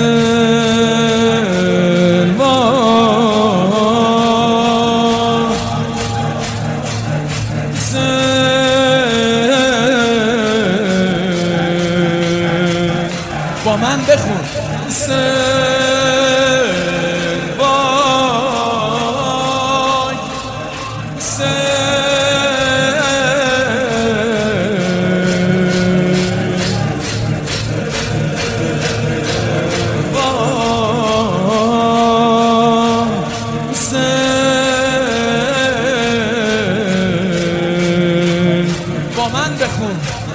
با من بخون با من بخون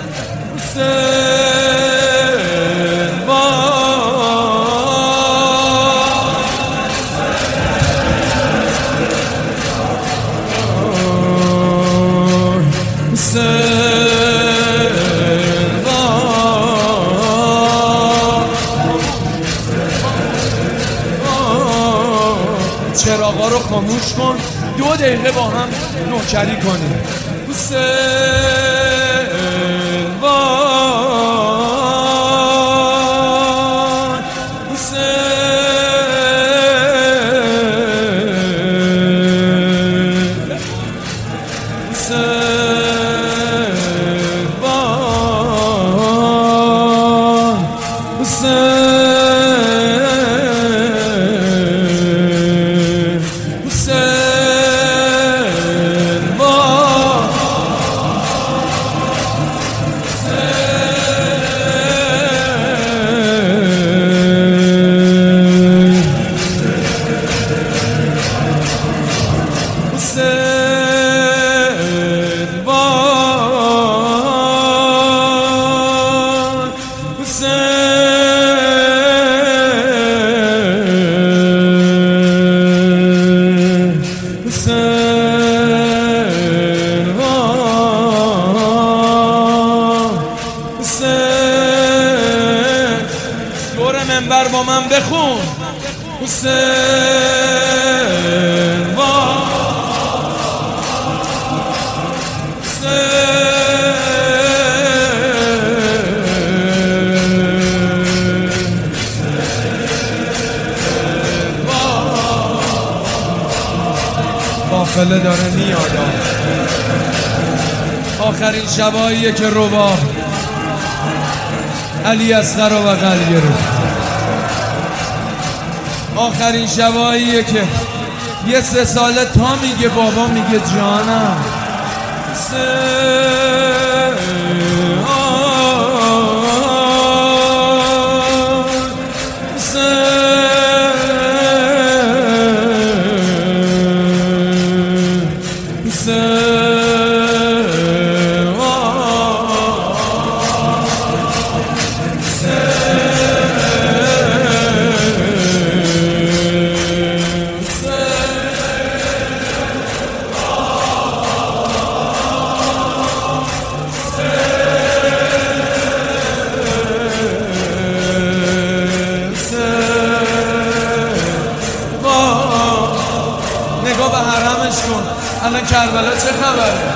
چراغا رو خاموش کن 2 دقیقه با هم نوکری کنیم دور منبر با من بخون قافله داره میاد آخرین شباییه که ربا علی اصغر رو بغل گرفت آخرین شباییه که یه 3 ساله تا میگه بابا میگه جانم نگاه به حرمش کن الان کربلا چه خبره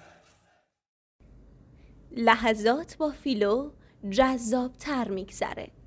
لحظات با فیلو جذاب‌تر میگذره.